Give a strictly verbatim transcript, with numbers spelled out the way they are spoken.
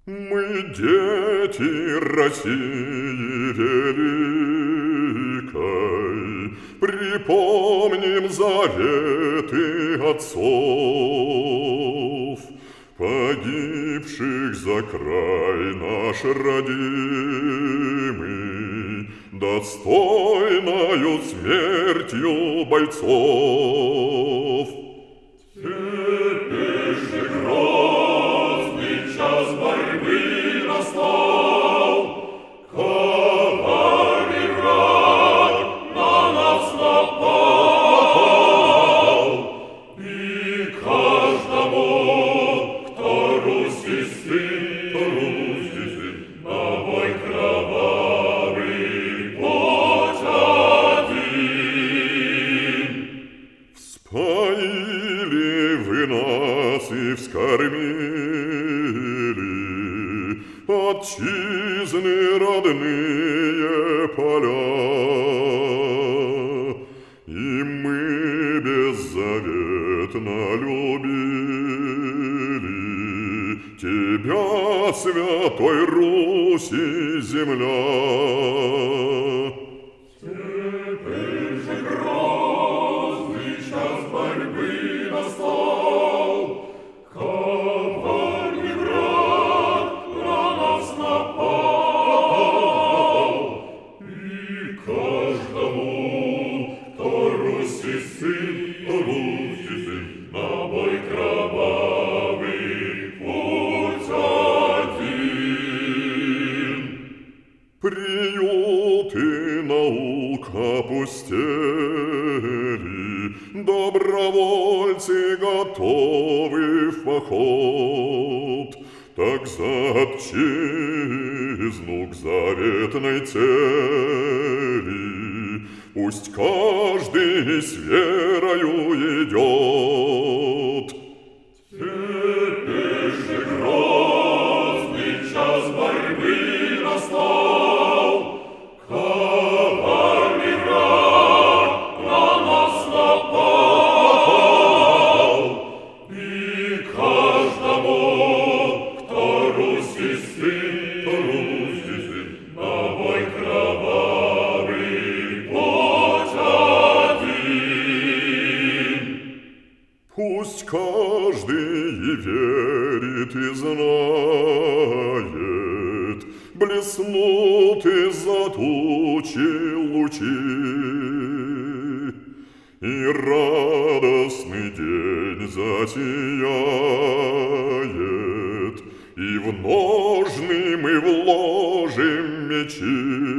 Мы дети России великой, припомним заветы отцов, погибших за край наш родимый, достойною смертью бойцов. Теперь же грозный час борьбы настал, коварный враг на нас напал, и каждому, кто русский сын, кто русский сын, на бой кровавый путь один. Вспоили вы нас и вскормили отчизны родные поля, и мы беззаветно любили тебя, святой Руси земля. Теперь же грозный час борьбы настал, коварный враг на нас напал, и каждому, кто русский сын, Кто русский сын, на бой кровавый путь один. приюты наук опустели, добровольцы готовы в поход. Так за отчизну к заветной цели пусть каждый с верою идет. Теперь же грозный час борьбы настал, коварный враг на нас напал, и каждому, кто русский сын, Кто русский сын, на бой кровавый путь один. пусть каждый и верит, и знает, блеснут из-за тучи лучи, и радостный день засияет, и в ножны мы вложим мечи.